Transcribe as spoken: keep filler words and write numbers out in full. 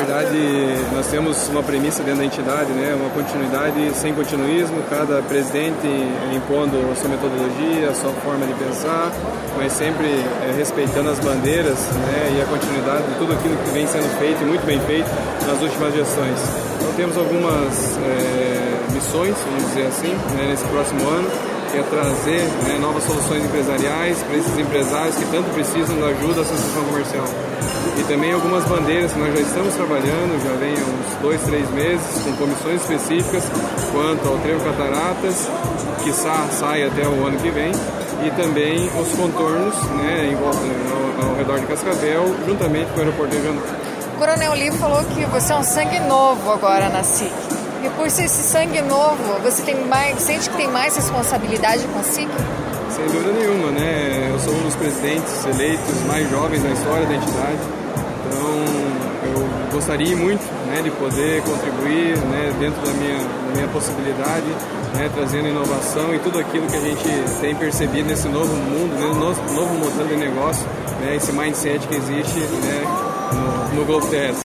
verdade, nós temos uma premissa dentro da entidade, né? Uma continuidade sem continuismo, cada presidente impondo a sua metodologia, a sua forma de pensar, mas sempre é, respeitando as bandeiras, né? E a continuidade de tudo aquilo que vem sendo feito e muito bem feito nas últimas gestões. Então temos algumas é, missões, vamos dizer assim, né, nesse próximo ano, que é trazer né, novas soluções empresariais para esses empresários que tanto precisam da ajuda da associação comercial. E também algumas bandeiras que nós já estamos trabalhando, já vem uns dois, três meses, com comissões específicas quanto ao Trevo Cataratas, que sai até o ano que vem, e também os contornos né, em volta, ao, ao redor de Cascavel, juntamente com o aeroporto regional. O Coronel Lee falou que você é um sangue novo agora na S I C. E por ser esse sangue novo, você tem mais, sente que tem mais responsabilidade com a S I C? Sem dúvida nenhuma, né? Eu sou um dos presidentes eleitos mais jovens da história da entidade, então eu gostaria muito né, de poder contribuir né, dentro da minha, da minha possibilidade, né, trazendo inovação e tudo aquilo que a gente tem percebido nesse novo mundo, nesse novo, novo modelo de negócio, né, esse mindset que existe né, no, no globo terrestre.